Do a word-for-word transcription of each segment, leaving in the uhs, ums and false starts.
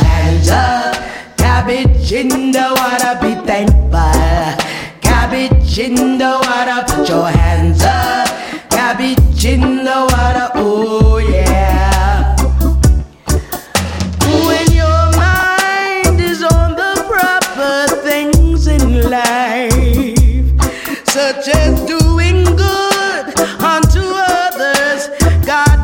hands up. Cabbage in the water, be thankful. Cabbage in the water, put your hands up. Cabbage in the water, oh yeah. When your mind is on the proper things in life, such as doing good unto others, God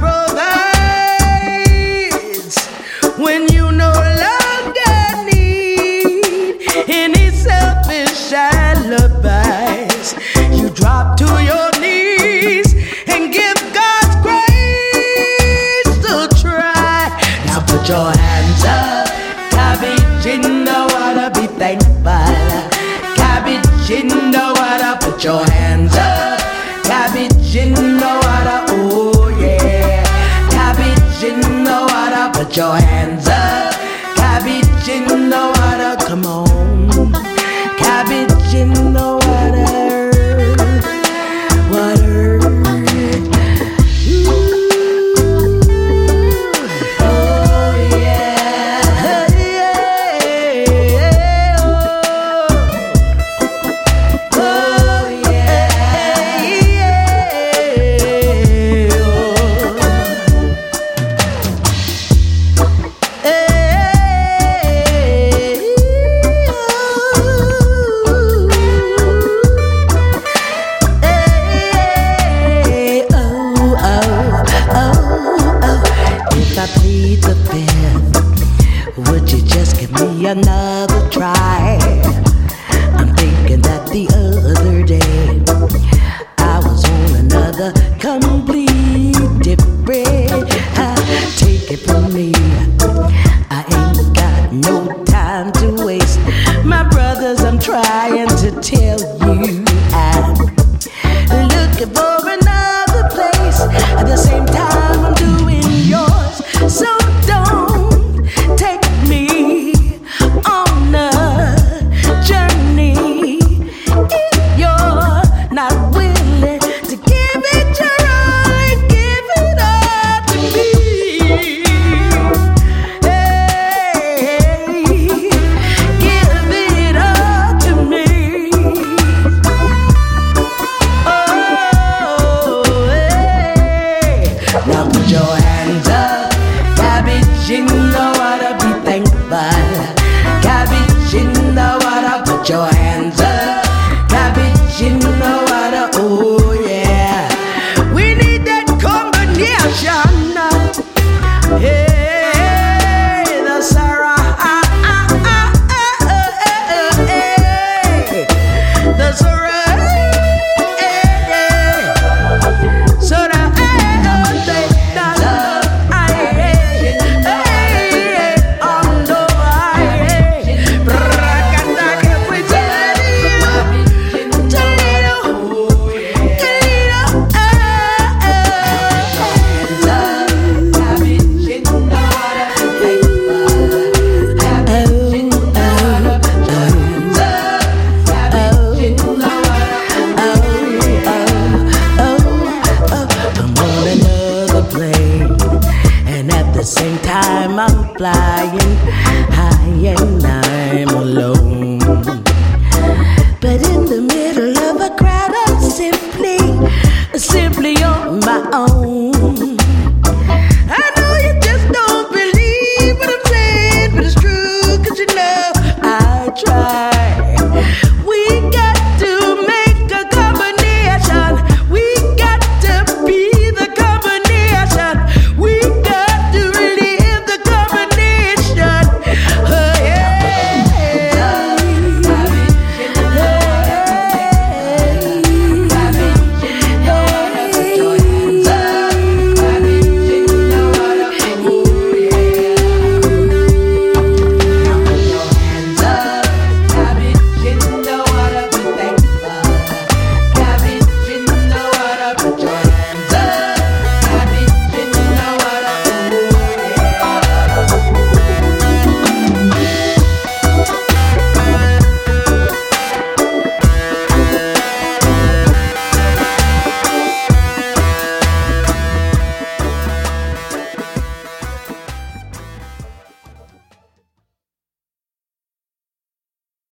provides. When you no longer need any selfish alibis, you drop to your knees and give God's grace to try. Now put your hands up. Cabbage in the water, be thankful. Cabbage in the water, put your hands up. Cabbage in the water, oh yeah. Cabbage in the water, put your hands up. Cabbage in the water, come on. Cabbage in the water, water. Ooh, oh yeah, yeah, oh, oh yeah, yeah, oh. If I plead the fifth, would you just give me another try?